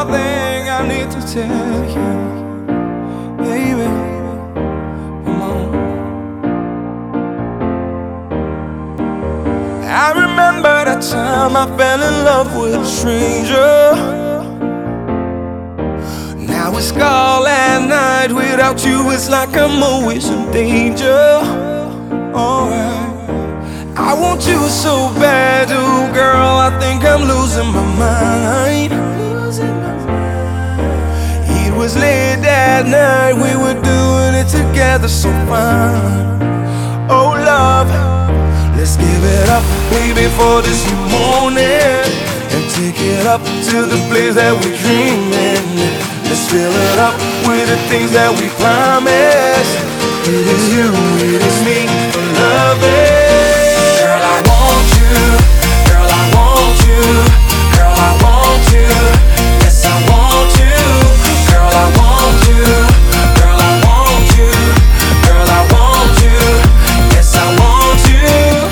more thing I need to tell you, baby. Come on. I remember that time I fell in love with a stranger. Now it's call at night. Without you, it's like I'm always in danger. Alright. I want you so bad, ooh girl, I think I'm losing my mind. It was late that night, we were doing it together so fine. Oh love, let's give it up, baby, for this morning, and take it up to the place that we're dreaming. Let's fill it up with the things that we promised. It is you, it is me, for loving. Girl, I want you. Girl, I want you. Girl, I want you. Yes, I want you. Girl, I want you. Girl, I want you. Girl, I want you. Yes, I want you.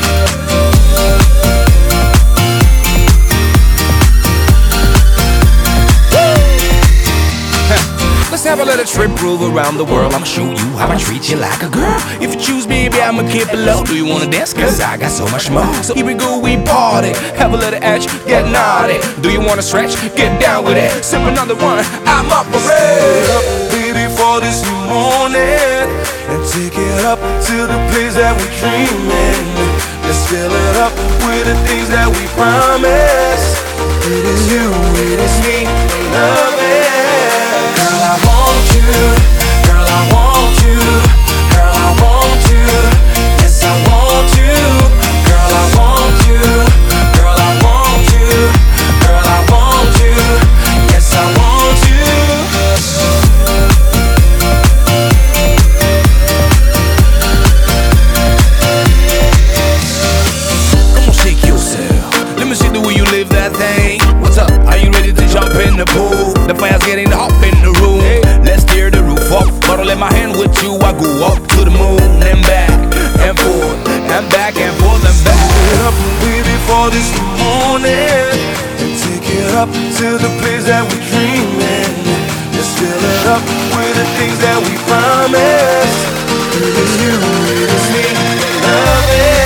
Let's have a little trip, groove around the world. I'ma show you how I treat you like a girl. If you choose me, baby, I'ma keep it low. Do you wanna dance? Cause I got so much more. So here we go, we party. Have a little edge, get naughty. Do you wanna stretch? Get down with it. Sip another one, I'm up for it. Up, baby, for this morning, and take it up to the place that we're dreaming. Let's fill it up with the things that we promised. It is you, it is me, love it. Girl, I want you. Girl, I want you. Girl, I want you. Yes, I want you. Girl, I want you. Girl, I want you. Girl, I want you. Yes, I want you. Come on, shake yourself. Let me see the way you live that thing. What's up? Are you ready to jump in the pool? The fire's getting hot in the room. Let's tear the roof up. Bottle in my hand with you, I go up to the moon and back and forth and back and forth and back. Take it up, baby, for this morning, and take it up to the place that we're dreaming. Let's fill it up with the things that we promised. It is you, it is me, love it.